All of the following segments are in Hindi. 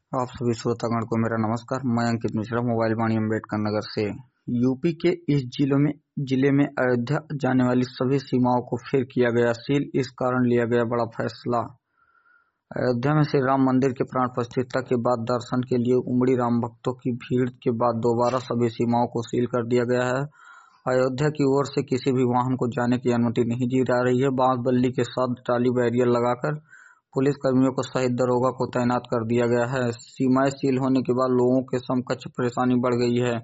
आप सभी श्रोतागण को मेरा नमस्कार। मैं अंकित मिश्रा, मोबाइल वाणी अम्बेडकर नगर से। यूपी के इस जिले में अयोध्या जाने वाली सभी सीमाओं को फिर किया गया सील। इस कारण लिया गया बड़ा फैसला। अयोध्या में श्री राम मंदिर के प्राण प्रतिष्ठा के बाद दर्शन के लिए उमड़ी राम भक्तों की भीड़ के बाद दोबारा सभी सीमाओं को सील कर दिया गया है। अयोध्या की ओर से किसी भी वाहन को जाने की अनुमति नहीं दी जा रही है। बांस बल्ली के साथ ट्राली बैरियर लगाकर पुलिस कर्मियों को सहित दरोगा को तैनात कर दिया गया है। सीमाएं सील होने के बाद लोगों के समकक्ष परेशानी बढ़ गई है।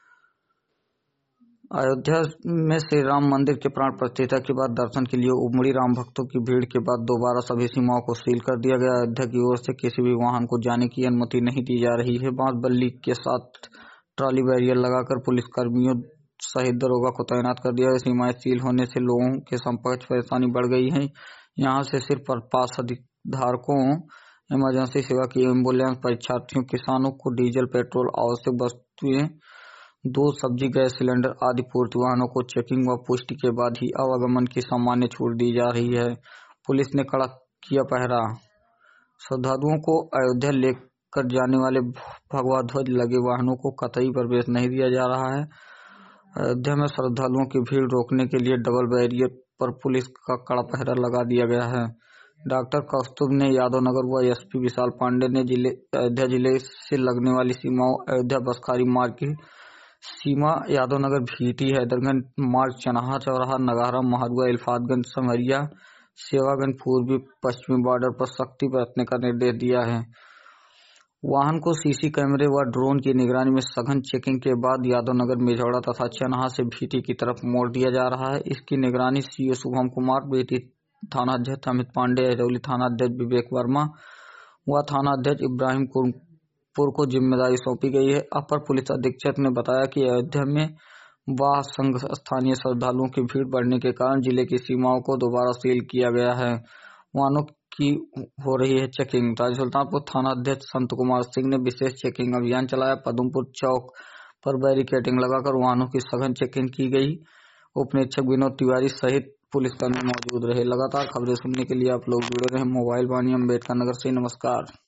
अयोध्या में श्री राम मंदिर के प्राण प्रतिष्ठा के बाद दर्शन के लिए उमड़ी राम भक्तों की भीड़ के बाद दोबारा सभी सीमाओं को सील कर दिया गया। अयोध्या की ओर से किसी भी वाहन को जाने की अनुमति नहीं दी जा रही है। बांस बल्ली के साथ ट्राली बैरियर लगाकर पुलिस कर्मियों सहित दरोगा को तैनात कर दिया गया। सीमाएं सील होने से लोगों के समकक्ष परेशानी बढ़ गई है। यहाँ से सिर्फ पास धारकों, इमरजेंसी सेवा की एम्बुलेंस, परीक्षार्थियों, किसानों को डीजल, पेट्रोल, आवश्यक वस्तुएं, दूध, सब्जी, गैस सिलेंडर आदि पूर्ति वाहनों को चेकिंग व पुष्टि के बाद ही आवागमन की सामान्य छूट दी जा रही है। पुलिस ने कड़ा किया पहरा। श्रद्धालुओं को अयोध्या लेकर जाने वाले भगवा ध्वज लगे वाहनों को कतई प्रवेश नहीं दिया जा रहा है। अयोध्या में श्रद्धालुओं की भीड़ रोकने के लिए डबल बैरियर पर पुलिस का कड़ा पहरा लगा दिया गया है। डॉक्टर कौस्तुभ ने यादव नगर व एसपी विशाल पांडे ने अयोध्या जिले से लगने वाली सीमाओं अयोध्या बसखारी मार्ग की सीमा यादव नगर भीटी, हैदरगंज मार्ग, चनाहा चौराहा, नगारा, महरुआ, इल्फातगंज, समरिया, सेवागंज, पूर्वी पश्चिमी बॉर्डर पर सख्ती बरतने का निर्देश दिया है। वाहन को सीसी कैमरे व ड्रोन की निगरानी में सघन चेकिंग के बाद यादव नगर, मेझौड़ा तथा चनाहा से भीटी की तरफ मोड़ दिया जा रहा है। इसकी निगरानी सीओ शुभम कुमार, बेटी थाना अध्यक्ष अमित पांडे, एरौली थाना अध्यक्ष विवेक वर्मा व थाना अध्यक्ष इब्राहिम पुर को जिम्मेदारी सौंपी गई है। अपर पुलिस अधीक्षक ने बताया कि अयोध्या में वाह संघ स्थानीय श्रद्धालुओं की भीड़ बढ़ने के कारण जिले की सीमाओं को दोबारा सील किया गया है। वाहनों की हो रही है चेकिंग। राजा सुल्तानपुर थाना अध्यक्ष संत कुमार सिंह ने विशेष चेकिंग अभियान चलाया। पदमपुर चौक पर बैरिकेडिंग लगाकर वाहनों की सघन चेकिंग की गई। उप निरीक्षक विनोद तिवारी सहित पुलिसकर्मी मौजूद रहे। लगातार खबरें सुनने के लिए आप लोग जुड़े रहे मोबाइल वाणी अम्बेडकर नगर से। नमस्कार।